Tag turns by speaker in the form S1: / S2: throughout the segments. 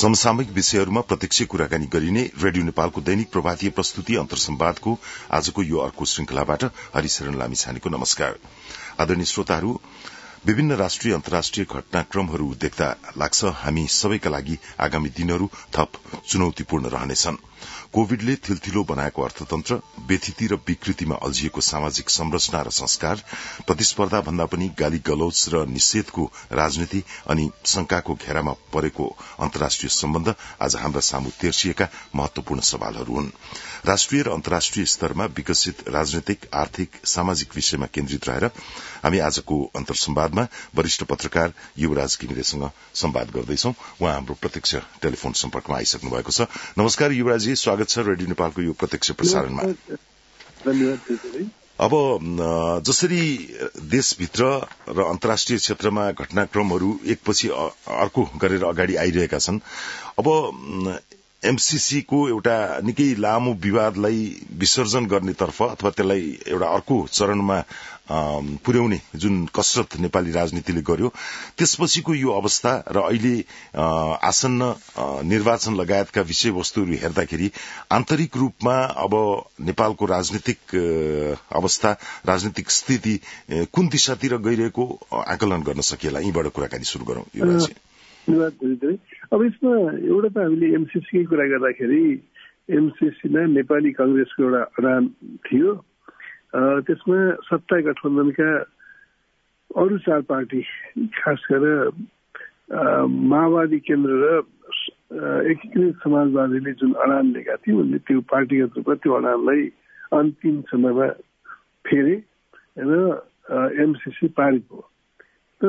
S1: समसामयिक विषयहरूमा प्रत्यक्ष कुराकानी गरिने रेडियो नेपालको दैनिक प्रभातीय प्रस्तुति अन्तर्संवादको आजको यो अर्को श्रृंखलाबाट हरिशरण लामिछानेको नमस्कार। आदरणीय श्रोताहरू, विभिन्न राष्ट्रिय अन्तर्राष्ट्रिय घटनाक्रमहरू देख्दा लाग्छ हामी सबैका लागि आगामी दिनहरू थप चुनौतीपूर्ण रहनेछन्। कोविडले थिलथिलो बनाएको अर्थतन्त्र, व्यथिति र विकृतिमा अल्झिएको सामाजिक संरचना र संस्कार, प्रतिस्पर्धा भन्दा पनि गाली गलौज र निषेधको राजनीति अनि शंकाको घेरामा परेको अन्तर्राष्ट्रिय सम्बन्ध आज हाम्रा सामु तेर्सिएका महत्वपूर्ण सवालहरू हुन्। राष्ट्रिय र अन्तर्राष्ट्रिय स्तरमा विकसित राजनैतिक, आर्थिक, सामाजिक विषयमा केन्द्रित रहेर हामी आजको अन्तर्संवादमा वरिष्ठ पत्रकार युवराज घिमिरेसँग संवाद गर्दैछौं। उहाँ हाम्रो प्रत्यक्ष टेलिफोन सम्पर्कमा आइसक्नु भएको छ। नमस्कार युवराजी, स्वागत छ रेडियो नेपालको यो प्रत्यक्ष प्रसारणमा।
S2: धन्यवाद।
S1: अब जसरी देशभित्र र अन्तर्राष्ट्रिय क्षेत्रमा घटनाक्रमहरू एकपछि अर्को गरेर अगाडि आइरहेका छन्, अब एमसीसी को एउटा निकै लामो विवादलाई विसर्जन गर्नेतर्फ अथवा त्यसलाई एउटा अर्को चरणमा पुर्याउने जुन कसरत नेपाली राजनीतिले गर्यो, त्यसपछिको यो अवस्था र अहिले आसन्न निर्वाचन लगायतका विषयवस्तुहरू हेर्दाखेरि आन्तरिक रूपमा अब नेपालको राजनीतिक अवस्था, राजनीतिक स्थिति कुन दिशातिर गइरहेको आकलन गर्न सकिएला? यीबाट कुराकानी शुरू गरौं युवराजी।
S2: धन्यवाद। अब यसमा एउटा त हामीले एमसीसीकै कुरा गर्दाखेरि एमसीसीमा नेपाली कांग्रेसको एउटा अडान थियो। त्यसमा सत्ता गठबन्धनका अरू 4 पार्टी, खास गरेर माओवादी केन्द्र र एकीकृत समाजवादीले जुन अडान लिएका थिए, उनले त्यो पार्टीगत रूपमा त्यो अडानलाई अन्तिम समयमा फेरे र एमसीसी पारित भयो। तर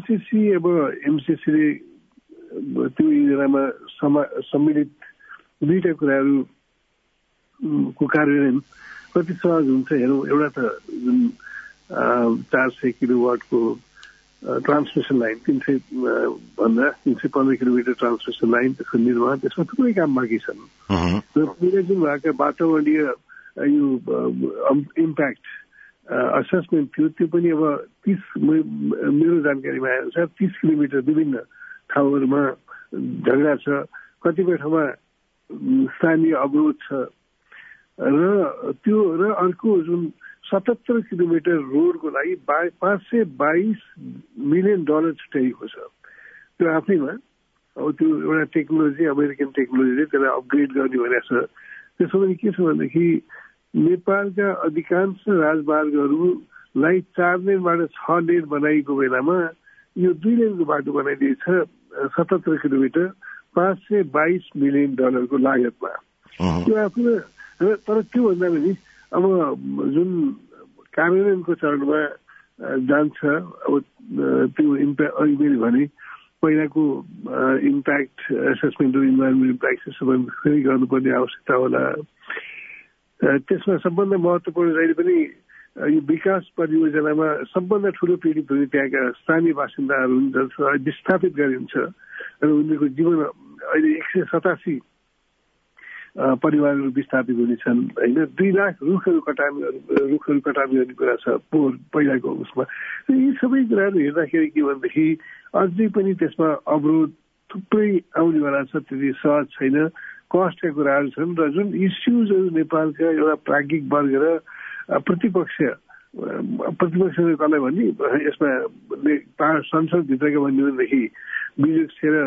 S2: एमसीसीले त्यो योजनामा सम्मिलित दुईटा कुराहरूको कार्यान्वयन कति सहज हुन्छ हेरौँ। एउटा त जुन 400 किलोवाटको transmission line, 315 kilometre transmission line, त्यसको निर्माण, त्यसमा थुप्रै काम बाँकी छन् र पुरै जुन भएका वातावरणीय यो इम्प्याक्ट असेसमेन्ट थियो, त्यो पनि अब 30 मेरो जानकारीमा आएअनुसार 30 किलोमिटर विभिन्न ठाउँहरूमा झगडा छ, कतिपय ठाउँमा स्थानीय अवरोध छ र त्यो र अर्को जुन 77 किलोमिटर रोडको लागि $522 मिलियन छुट्याइएको छ। त्यो आफैमा अब त्यो एउटा टेक्नोलोजी, अमेरिकन टेक्नोलोजीले त्यसलाई अपग्रेड गर्ने भनेको छ। त्यसो भने के छ भनेदेखि नेपालका अधिकांश राजमार्गहरूलाई 4 लेनबाट 6 लेन बनाइएको बेलामा यो 2 लेनको बाटो बनाइदिएछ 77 किलोमिटर $522 मिलियन को लागतमा। त्यो आफूमा, तर त्योभन्दा पनि अब जुन कार्यान्वयनको चरणमा जान्छ, अब त्यो इम्प्याक्ट अहिले मैले भने पहिलाको इम्प्याक्ट एसेसमेन्ट र इन्भाइरोमेन्ट इम्प्याक्ट एसेसमेन्ट फेरि गर्नुपर्ने आवश्यकता होला। त्यसमा सबभन्दा महत्त्वपूर्ण जहिले पनि यो विकास परियोजनामा सबभन्दा ठूलो पीडित हुने त्यहाँका स्थानीय बासिन्दाहरू हुन्, जसलाई विस्थापित गरिन्छ र उनीहरूको जीवन अहिले 187 परिवारहरू विस्थापित हुनेछन् होइन। 2 लाख रुखहरू कटान गर्ने कुरा छ पहिलाको उसमा। यी सबै कुराहरू हेर्दाखेरि के भनेदेखि अझै पनि त्यसमा अवरोध थुप्रै आउनेवाला छ, त्यति सहज छैन, कस्टका कुराहरू छन् र जुन इस्युजहरू नेपालका एउटा प्राज्ञिक वर्ग र प्रतिपक्ष कसलाई भन्ने यसमा संसदभित्रका भन्ने भनेदेखि विजेश र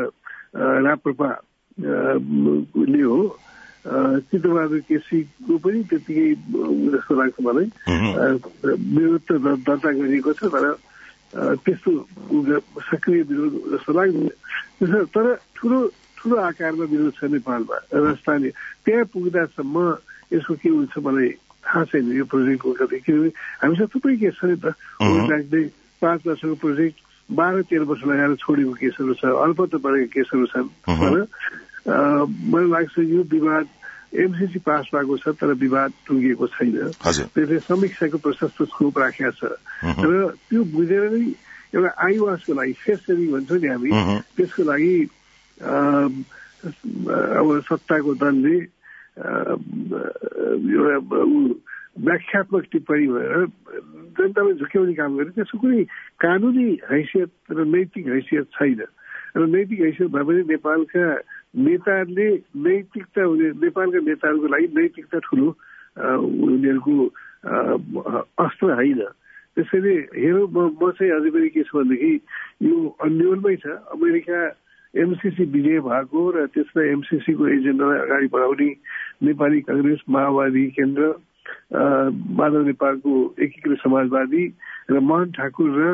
S2: राप्रपाले हो। चित्रबहादुर केसीको पनि त्यतिकै जस्तो लाग्छ मलाई, विरोध त दर्ता गरिएको छ, तर त्यस्तो सक्रिय विरोध जस्तो लाग्दैन। तर ठुलो आकारमा विरोध छ नेपालमा र स्थानीय त्यहाँ पुग्दासम्म यसको के हुन्छ मलाई थाहा छैन। यो प्रोजेक्टको किनभने हामीसँग थुप्रै केस छ नि त। वर्ल्ड ब्याङ्कले 5 वर्षको प्रोजेक्ट 12-13 वर्ष लगाएर छोडेको केसहरू छ, अल्पत्त बढेको केसहरू छन्। मलाई लाग्छ यो विवाद एमसीसी पास भएको छ, तर विवाद टुङ्गिएको छैन। त्यसले समीक्षाको प्रशस्त स्कोप राखेको छ र त्यो बुझेर नै एउटा आइवासको लागि, फेस सेभिङ भन्छौँ नि हामी, त्यसको लागि अब सत्ताको दलले एउटा व्याख्यात्मक टिप्पणी भएर जनतालाई झुक्याउने काम गरे। त्यसको कुनै कानुनी हैसियत र नैतिक हैसियत छैन र नैतिक हैसियत भए पनि नेपालका नेताहरूले नैतिकता नेपालका नेताहरूको लागि नैतिकता ठुलो उनीहरूको अस्त्र होइन। त्यसैले हेरौँ, म चाहिँ अझै पनि के छ भनेदेखि यो अन्यलमै छ। अमेरिका एमसीसी विजय भएको र त्यसमा एमसीसी को एजेन्डालाई अगाडि बढाउने नेपाली कांग्रेस, माओवादी केन्द्र, माधव नेपालको एकीकृत समाजवादी र मोहन ठाकुर र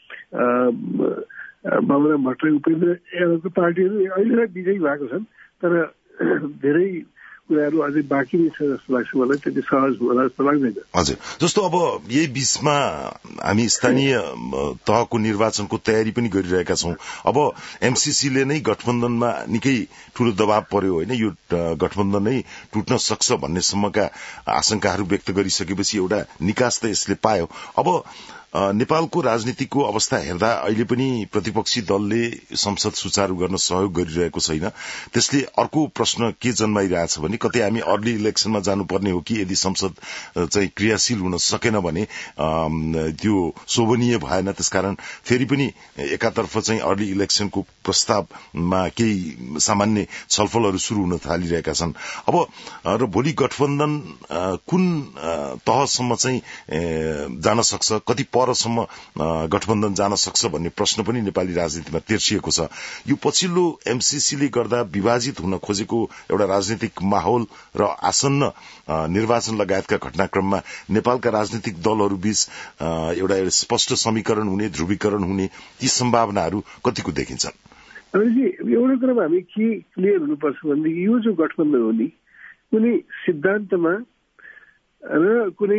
S2: बाबुराम भट्टराई, उपेन्द्र यादवको पार्टीहरू अहिलेलाई विजयी भएको छन्। तर धेरै कुराहरू अझै बाँकी नै छ जस्तो लाग्छ मलाई। त्यति सहज होला जस्तो लाग्दैन।
S1: हजुर, जस्तो अब यही बीचमा हामी स्थानीय तहको निर्वाचनको तयारी पनि गरिरहेका छौं। अब एमसीसीले नै गठबन्धनमा निकै ठूलो दबाव पर्यो होइन, यो गठबन्धन नै टुट्न सक्छ भन्ने सम्मका आशंकाहरू व्यक्त गरिसकेपछि एउटा निकास त यसले पायो। अब नेपालको राजनीतिको अवस्था हेर्दा अहिले पनि प्रतिपक्षी दलले संसद सुचारू गर्न सहयोग गरिरहेको छैन। त्यसले अर्को प्रश्न के जन्माइरहेछ भने कतै हामी अर्ली इलेक्सनमा जानुपर्ने हो कि यदि संसद चाहिँ क्रियाशील हुन सकेन भने त्यो शोभनीय भएन। त्यसकारण फेरि पनि एकातर्फ चाहिँ अर्ली इलेक्सनको प्रस्तावमा केही सामान्य छलफलहरू शुरू हुन थालिरहेका छन्। अब र भोलि गठबन्धन कुन तहसम्म चाहिँ जान सक्छ, कति परसम्म गठबन्धन जान सक्छ भन्ने प्रश्न पनि नेपाली राजनीतिमा तेर्सिएको छ। यो पछिल्लो एमसीसीले गर्दा विभाजित हुन खोजेको एउटा राजनीतिक माहौल र आसन्न निर्वाचन लगायतका घटनाक्रममा नेपालका राजनीतिक दलहरू बीच एउटा स्पष्ट समीकरण हुने, ध्रुवीकरण हुने ती सम्भावनाहरू कतिको देखिन्छन्?
S2: एउटा कुरामा हामी के क्लियर हुनुपर्छ भनेदेखि यो जो गठबन्धन हो नि, कुनै सिद्धान्तमा र कुनै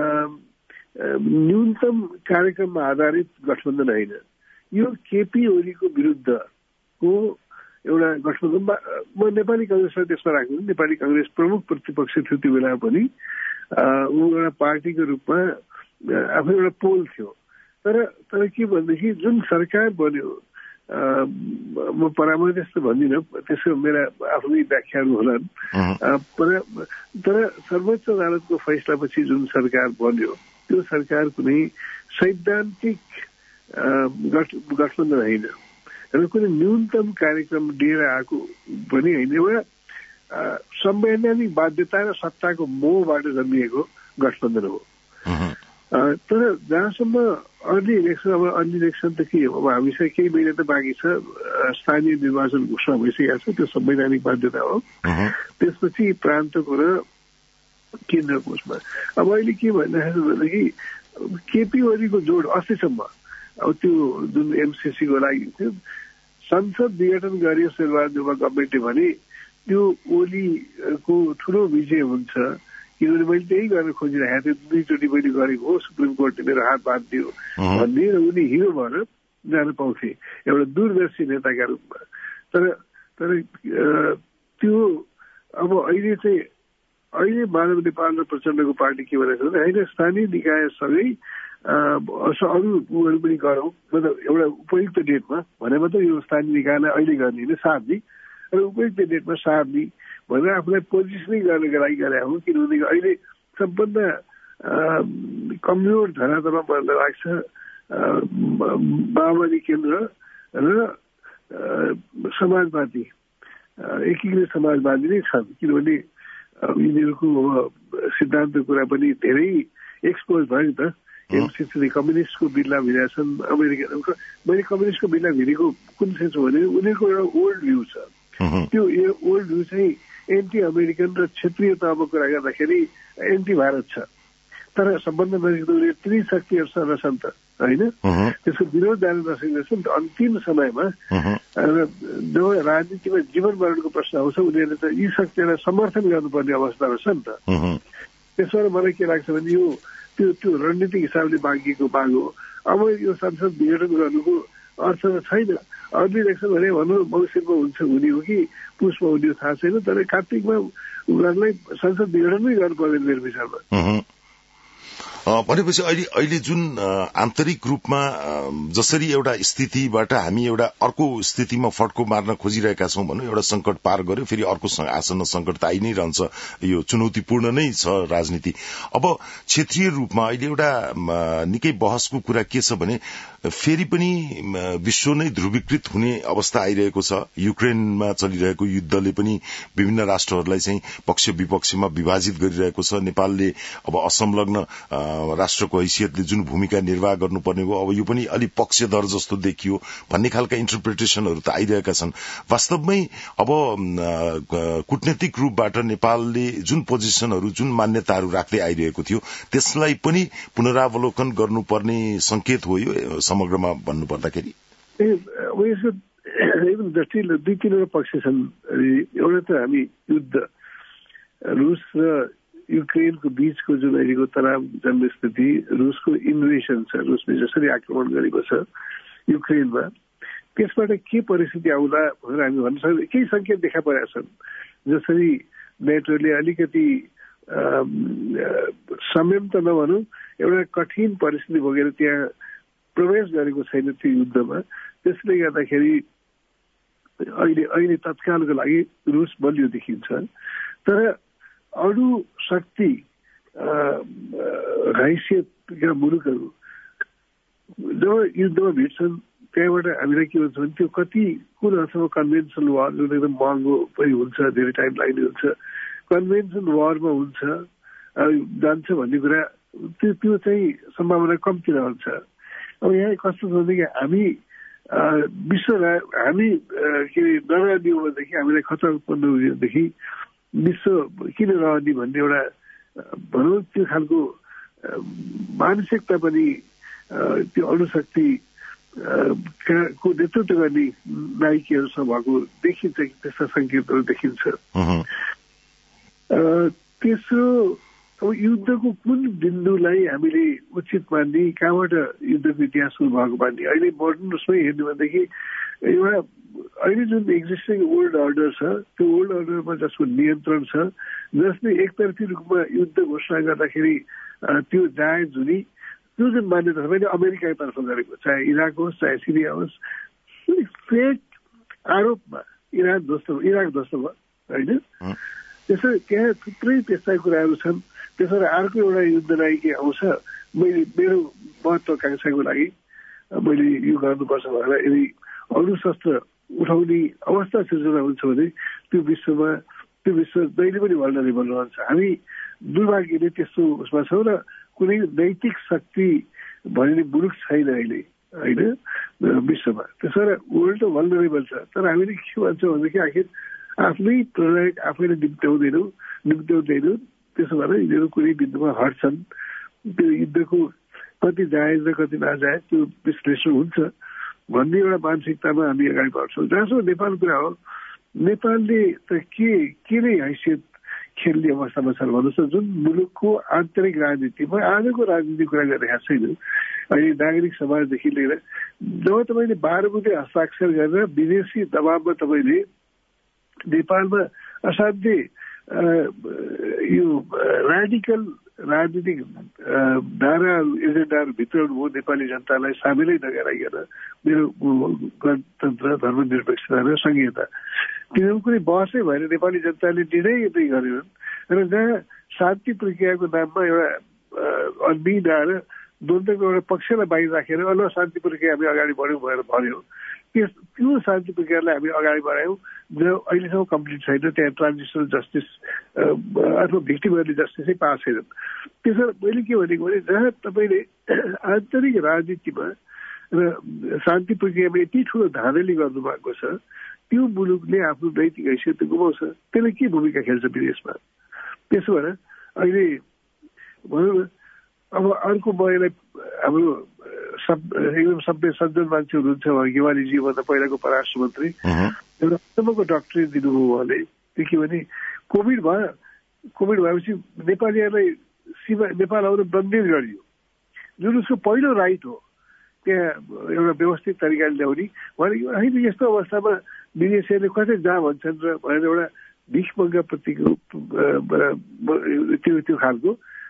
S2: न्यूनतम कार्यक्रममा आधारित गठबन्धन होइन। यो केपी ओलीको विरुद्धको एउटा गठबन्धन। म नेपाली कांग्रेसलाई त्यसमा राख्छु। नेपाली कांग्रेस प्रमुख प्रतिपक्ष थियो त्यो बेला पनि, ऊ एउटा पार्टीको रूपमा आफै एउटा पोल थियो। तर के भनेदेखि जुन सरकार बन्यो, म परामर्श त भन्दिनँ, त्यसको मेरा आफ्नै व्याख्याहरू होलान्, तर सर्वोच्च अदालतको फैसलापछि जुन सरकार बन्यो त्यो सरकार कुनै सैद्धान्तिक गठबन्धन होइन र कुनै न्यूनतम कार्यक्रम लिएर आएको पनि होइन। एउटा संवैधानिक बाध्यता र सत्ताको मोहबाट जन्मिएको गठबन्धन हो। तर जहाँसम्म अर्ली इलेक्सन, अब अर्ली इलेक्सन त के हो, अब हामीसँग केही महिना त बाँकी छ, स्थानीय निर्वाचन घोषणा भइसकेको छ, त्यो संवैधानिक बाध्यता हो। त्यसपछि प्रान्तको र केन्द्रको उसमा अब अहिले के भइरहेको छ भनेदेखि केपी ओलीको जोड अस्तिसम्म अब त्यो जुन एमसीसी को लागि थियो, संसद विघटन गरियो शेरबहादुर गभर्मेन्टले भने त्यो ओलीको ठुलो विजय हुन्छ। किनभने मैले त्यही गर्न खोजिरहेको थिएँ, दुईचोटि मैले गरेको हो, सुप्रिम कोर्टले मेरो हात बाँधिदियो भन्ने, र उनी हिरो भएर जान पाउँथे एउटा दूरदर्शी नेताका रूपमा। तर त्यो अब अहिले माधव नेपाल र प्रचण्डको पार्टी के भनेको छ भने होइन, स्थानीय निकायसँगै अरू उहरू पनि गरौँ, मतलब एउटा उपयुक्त डेटमा भने मात्रै यो स्थानीय निकायलाई अहिले गर्ने होइन, सार्ने र उपयुक्त डेटमा सार्ने भनेर आफूलाई पोजिसनिङ गर्नको लागि गरे हो। किनभने अहिले सबभन्दा कमजोर धरातलमा पर्न लाग्छ माओवादी केन्द्र र समाजवादी, एकीकृत समाजवादी नै छन्। किनभने यिनीहरूको सिद्धान्तको कुरा पनि धेरै एक्सपोज भयो नि त। एमसीसीले कम्युनिस्टको बिल्ला भिरेछन्, अमेरिका। मैले कम्युनिस्टको बिल्ला भिरेको कुन सेन्स हो भने उनीहरूको एउटा ओल्ड भ्यू छ। त्यो ओल्ड भ्यू चाहिँ एन्टी अमेरिकन र क्षेत्रीय तहमा कुरा गर्दाखेरि एन्टी भारत छ। तर सबभन्दा नजिक उनीहरू त्रिशक्तिहरूसँग छन् त होइन, त्यसको विरोध जान नसकिरहेछ नि त। अन्तिम समयमा जब राजनीतिमा जीवन मरणको प्रश्न आउँछ उनीहरूले त यी शक्तिहरूलाई समर्थन गर्नुपर्ने अवस्थामा छ नि त। त्यसबाट मलाई के लाग्छ भने यो त्यो रणनीतिक हिसाबले बाँकिएको माग हो। अब यो संसद विघटन गर्नुको अर्थ छैन। अर्ली इलेक्सन भने भनौँ मङ्सिरमा हुने हो कि पुसमा हुने हो थाहा छैन, तर कार्तिकमा उनीहरूलाई संसद विघटन नै गर्नुपर्दैन मेरो विचारमा।
S1: भनेपछि अहिले जुन आन्तरिक रूपमा जसरी एउटा स्थितिबाट हामी एउटा अर्को स्थितिमा फड्को मार्न खोजिरहेका छौं भनौं, एउटा संकट पार गर्यो फेरि अर्को आसन्न संकट त आइ नै रहन्छ, यो चुनौतीपूर्ण नै छ राजनीति। अब क्षेत्रीय रूपमा अहिले एउटा निकै बहसको कुरा के छ भने फेरि पनि विश्व नै ध्रुवीकृत हुने अवस्था आइरहेको छ। युक्रेनमा चलिरहेको युद्धले पनि विभिन्न राष्ट्रहरूलाई चाहिँ पक्ष विपक्षमा विभाजित गरिरहेको छ। नेपालले अब असंलग्न राष्ट्रको हैसियतले जुन भूमिका निर्वाह गर्नुपर्ने हो अब यो पनि अलि पक्षधर जस्तो देखियो भन्ने खालका इन्टरप्रिटेशनहरू त आइरहेका छन्। वास्तवमै अब कूटनीतिक रूपबाट नेपालले जुन पोजिसनहरू जुन मान्यताहरू राख्दै आइरहेको थियो त्यसलाई पनि पुनरावलोकन गर्नुपर्ने संकेत हो यो समग्रमा भन्नुपर्दाखेरि।
S2: दुई तीनवटा पक्ष छन्। एउटा त हामी युद्ध रुस र युक्रेनको बीचको जुन अहिलेको तनाव जन्ने स्थिति, रुसको इन्भेसन छ, रुसले जसरी आक्रमण गरेको छ युक्रेनमा, त्यसबाट के परिस्थिति आउला भनेर हामी भन्न सक्छौँ। केही संकेत देखा परेका छन्। जसरी नेटोले अलिकति संयम त नभनौँ, एउटा कठिन परिस्थिति भोगेर त्यहाँ प्रवेश गरेको छैन त्यो युद्धमा। त्यसले गर्दाखेरि अहिले तत्कालको लागि रुस बलियो देखिन्छ। तर अरू शक्ति हैसियतका मुलुकहरू जब युद्धमा भिड्छन् त्यहाँबाट हामीलाई के हुन्छ भने त्यो कति कुन हदसम्म कन्भेन्सनल वार जुन एकदम महँगो पनि हुन्छ, धेरै टाइम लाग्ने हुन्छ, कन्भेन्सन वारमा हुन्छ जान्छ भन्ने कुरा त्यो चाहिँ सम्भावना कम्ती रहन्छ। अब यहाँ कस्तो छ भनेदेखि हामी हामी के अरे नरहने हो भनेदेखि हामीलाई खतरा उत्पन्न हुनेदेखि विश्व किन रहने भन्ने एउटा भनौँ त्यो खालको मानसिकता पनि त्यो अणुशक्ति को नेतृत्व गर्ने नायकीहरूसँग भएको देखिन्छ कि त्यस्ता संकेतहरू देखिन्छ। तेस्रो अब युद्धको कुन बिन्दुलाई हामीले उचित मान्ने, कहाँबाट युद्धको इतिहास सुरु भएको मान्ने। अहिले मोडर्न उसमै हेर्नु भनेदेखि एउटा अहिले जुन एक्जिस्टिङ ओल्ड अर्डर छ त्यो ओल्ड अर्डरमा जसको नियन्त्रण छ, जसले एकतर्फी रूपमा युद्ध घोषणा गर्दाखेरि त्यो जायज हुने त्यो जुन मान्यता छ मैले अमेरिकाको तर्फ गरेको, चाहे इराक होस् चाहे सिरिया होस्, फेक आरोपमा इराक ध्वस्त भयो होइन। त्यसो त्यहाँ थुप्रै त्यस्ता कुराहरू छन्। त्यसो अर्को एउटा युद्ध नायकी आउँछ, मैले मेरो महत्वाकांक्षाको लागि मैले यो गर्नुपर्छ भनेर यदि अरू शस्त्र उठाउने अवस्था सिर्जना हुन्छ भने त्यो विश्व जहिले पनि भल्नरेबल रहन्छ। हामी दुर्भाग्यले त्यस्तो उसमा छौँ र कुनै नैतिक शक्ति भन्ने मुलुक छैन अहिले होइन विश्वमा। त्यसो भएर वर्ल्ड त भल्नरेबल छ। तर हामीले के भन्छौँ भनेदेखि आखिर आफ्नै प्रणय आफैले निम्त्याउँदैनौँ। त्यसो भएर यिनीहरू कुनै बिन्दुमा हट्छन्। त्यो युद्धको कति जायज र कति नाजायज त्यो विश्लेषण हुन्छ भन्ने एउटा मानसिकतामा हामी अगाडि बढ्छौँ। जहाँसम्म नेपालको कुरा हो, नेपालले त के नै हैसियत खेल्ने अवस्थामा छ भन्नुहोस् न। जुन मुलुकको आन्तरिक राजनीतिमा आजको राजनीतिक कुरा गरिरहेको छैन। अहिले नागरिक समाजदेखि लिएर जब तपाईँले 12 बुँदे हस्ताक्षर गरेर विदेशी दबावमा तपाईँले नेपालमा असाध्यै यो रेडिकल राजनीतिक धाराहरू एजेन्डाहरू भित्राउनु हो नेपाली जनतालाई सामेलै नगराइकन मेरो गणतन्त्र धर्मनिरपेक्षता र संघीयता तिनीहरू कुनै बहसै भएर नेपाली जनताले निर्णय गरेनन्। र जहाँ शान्ति प्रक्रियाको नाममा एउटा अनबिन आएर द्वन्द्वको एउटा पक्षलाई बाहिर राखेर ल शान्ति प्रक्रिया हामी अगाडि बढ्यौँ भनेर भन्यो। त्यो शान्ति प्रक्रियालाई हामी अगाडि बढायौँ जो अहिलेसम्म कम्प्लिट छैन। त्यहाँ ट्रान्जिसनल जस्टिस अथवा भिक्टिमहरूले जस्टिसै पाएको छैनन्। त्यसो मैले के भनेको भने जहाँ तपाईँले आन्तरिक राजनीतिमा र शान्ति प्रक्रियामा यति ठुलो धाँधली गर्नुभएको छ त्यो मुलुकले आफ्नो नैतिक हैसियत गुमाउँछ। त्यसले के भूमिका खेल्छ विदेशमा। त्यसो भएर अहिले भनौँ न अब अर्को मलाई हाम्रो एकदम सभ्य सज्जन मान्छे हुनुहुन्छ गेवालीजी भन्दा पहिलाको परराष्ट्र मन्त्री एउटा अचम्मको डक्टरेट दिनुभयो उहाँले। त्यो के भने कोभिड भएपछि नेपालीहरूलाई नेपाल आउन बन्देज गरियो जुन उसको पहिलो राइट हो त्यहाँ एउटा व्यवस्थित तरिकाले ल्याउने भनेको। अहिले यस्तो अवस्थामा विदेशीहरूले कसै जहाँ भन्छन् र भनेर एउटा भिख मङ्गा प्रतिको त्यो खालको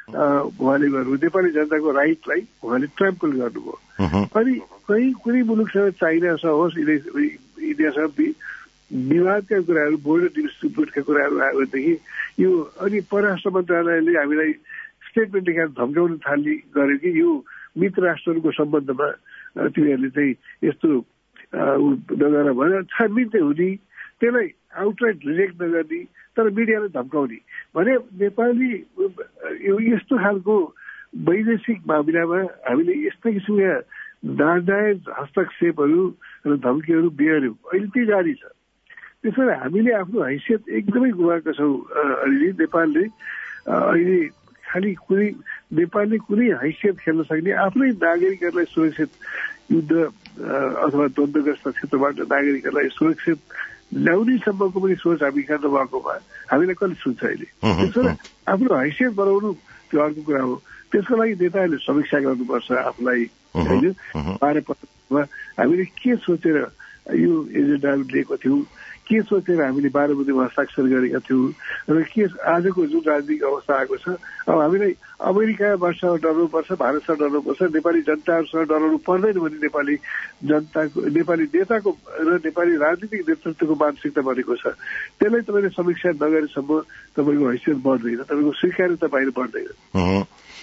S2: उहाँले गर्नुभयो नेपाली जनताको राइटलाई उहाँले ट्राम्पल गर्नुभयो। अनि कहीँ कुनै मुलुकसँग चाइनासँग होस् इन्डियासँग विवादका कुराहरू बोर्डर डिस्प्युटका कुराहरू आयो भनेदेखि यो अनि परराष्ट्र मन्त्रालयले हामीलाई स्टेटमेन्ट लेखेर धम्काउन थाल्ने गर्यो कि यो मित्र राष्ट्रहरूको सम्बन्धमा तिनीहरूले चाहिँ यस्तो नगर भनेर छानबिन चाहिँ हुने, त्यसलाई आउटराइट रिजेक्ट नगर्ने तर मिडियालाई धम्काउने भने नेपाली यो यस्तो खालको वैदेशिक मामिलामा हामीले यस्ता किसिमका नाजायज हस्तक्षेपहरू र धम्कीहरू बिहोर्यौँ। अहिले त्यही जारी छ। त्यसैले हामीले आफ्नो हैसियत एकदमै गुमाएका छौँ। अहिले नेपालले अहिले खालि नेपालले कुनै हैसियत खेल्न सक्ने आफ्नै नागरिकहरूलाई सुरक्षित युद्ध अथवा द्वन्द्वग्रस्त क्षेत्रबाट नागरिकहरूलाई सुरक्षित ल्याउने सम्मको पनि सोच हामी कहाँ नभएकोमा हामीलाई कसले सुन्छ अहिले। त्यसैले आफ्नो हैसियत बनाउनु त्यो अर्को कुरा हो। त्यसको लागि नेताहरूले समीक्षा गर्नुपर्छ आफूलाई होइन। 12 हामीले के सोचेर यो एजेन्डाहरू लिएको थियौँ, के सोचेर हामीले 12 बुँदेमा हस्ताक्षर गरेका थियौँ र के आजको जुन राजनीतिक अवस्था आएको छ। अब हामीलाई अमेरिकाबाट डराउनुपर्छ, भारतसँग डराउनुपर्छ, नेपाली जनताहरूसँग डराउनु पर्दैन भने नेपाली जनताको, नेपाली नेताको र नेपाली राजनीतिक नेतृत्वको मानसिकता बनेको छ। त्यसलाई तपाईँले समीक्षा नगरेसम्म तपाईँको हैसियत बढ्दैन, तपाईँको स्वीकार्यता बाहिर बढ्दैन।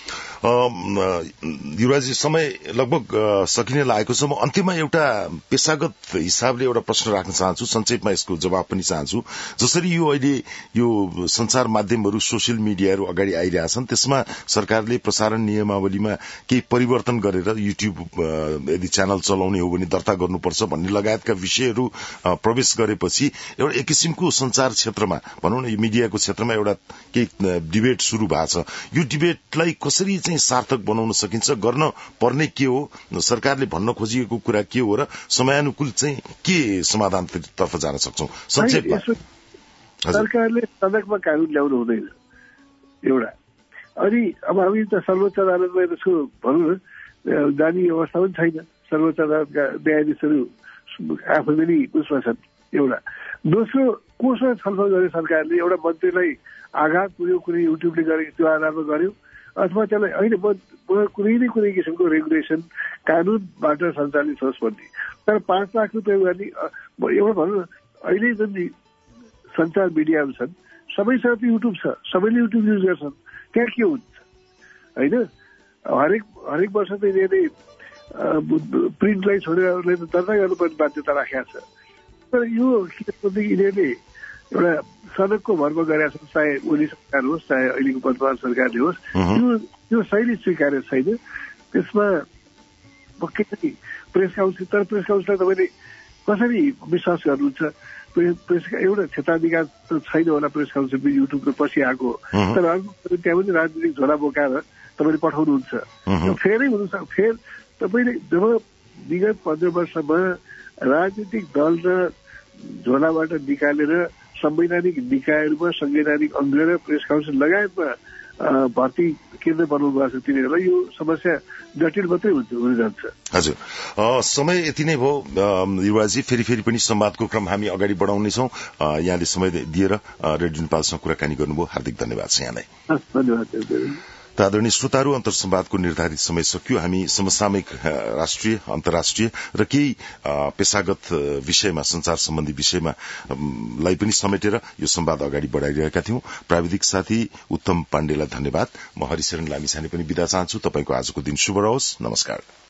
S1: युवराजी, समय लगभग सकिने लागेको छ। म अन्त्यमा एउटा पेशागत हिसाबले एउटा प्रश्न राख्न चाहन्छु, संक्षेपमा यसको जवाब पनि चाहन्छु। जसरी यो अहिले यो संचार माध्यमहरू सोसियल मिडियाहरू अगाडि आइरहेछन्, त्यसमा सरकारले प्रसारण नियमावलीमा केही परिवर्तन गरेर युट्युब यदि च्यानल चलाउने हो भने दर्ता गर्नुपर्छ भन्ने लगायतका विषयहरू प्रवेश गरेपछि एउटा एक किसिमको संचार क्षेत्रमा भनौँ न, यो मिडियाको क्षेत्रमा एउटा केही डिबेट शुरू भएको छ। यो डिबेटलाई कसरी चाहिँ सार्थक बनाउन सकिन्छ, गर्न पर्ने के हो, सरकारले भन्न खोजिएको कुरा के हो र समयानुकूल चाहिँ के समाधानतर्फ जान सक्छौं? संक्षेपमा
S2: सरकारले सडकमा कानून ल्याउनु हुँदैन एउटा। अनि अब हामी त सर्वोच्च अदालतमा यसको भनौँ न जाने अवस्था पनि छैन। सर्वोच्च अदालतका न्यायाधीशहरू आफै पनि उसमा छन् एउटा। दोस्रो, कोसँग छलफल गरे सरकारले? एउटा मन्त्रीलाई आघात पुग्यो कुनै युट्युबले गरेको त्यो आधारमा गर्यो अथवा त्यसलाई होइन कुनै न कुनै किसिमको रेगुलेसन कानूनबाट सञ्चालित होस् भन्ने। तर 5 लाख रुपियाँ गर्ने एउटा भनौँ न, अहिले जुन सञ्चार मिडियाहरू छन् सबैसँग त युट्युब छ, सबैले युट्युब युज गर्छन्, त्यहाँ के हुन्छ होइन। हरेक वर्ष त यिनीहरूले प्रिन्टलाई छोडेर अरूले त दर्ता गर्नुपर्ने बाध्यता राखेको छ। तर यो यिनीहरूले एउटा सडकको भरमा गरेका छन्, चाहे ओली सरकार होस् चाहे अहिलेको वर्तमान सरकारले होस्, त्यो शैली स्वीकार्य छैन। त्यसमा पक्कै पनि प्रेस काउन्सिल, तर प्रेस काउन्सिललाई तपाईँले कसरी विश्वास गर्नुहुन्छ? प्रेसका एउटा क्षेत्राधिकार त छैन होला प्रेस काउन्सिल पनि युट्युबमा पछि आएको, तर अर्को त्यहाँ पनि राजनीतिक झोला बोकाएर तपाईँले पठाउनुहुन्छ। फेरै हुनुहुन्छ। फेर तपाईँले जब विगत 15 वर्षमा राजनीतिक दल र झोलाबाट निकालेर संवैधानिक निकायहरूमा संवैधानिक अङ्ग र प्रेस काउन्सिल लगायतमा भर्ती केन्द्र बनाउनु भएको छ, तिनीहरूलाई यो समस्या जटिल मात्रै हुन जान्छ।
S1: हजुर, समय यति नै भयो युवराजी। फेरि पनि संवादको क्रम हामी अगाडि बढाउनेछौँ। यहाँले समय दिएर रेडियो नेपालसँग कुराकानी गर्नुभयो, हार्दिक धन्यवाद छ यहाँलाई।
S2: धन्यवाद।
S1: आदरणीय श्रोताहरू, अन्तर्संवादको निर्धारित समय सकियो। हामी समसामयिक, राष्ट्रिय, अन्तर्राष्ट्रिय र केही पेशागत विषयमा, संचार सम्बन्धी विषयमा लाई पनि समेटेर यो संवाद अगाडि बढ़ाइरहेका थियौं। प्राविधिक साथी उत्तम पाण्डेलाई धन्यवाद। म हरिशरण लामिछाने पनि बिदा चाहन्छु। तपाईको आजको दिन शुभ रहोस्। नमस्कार।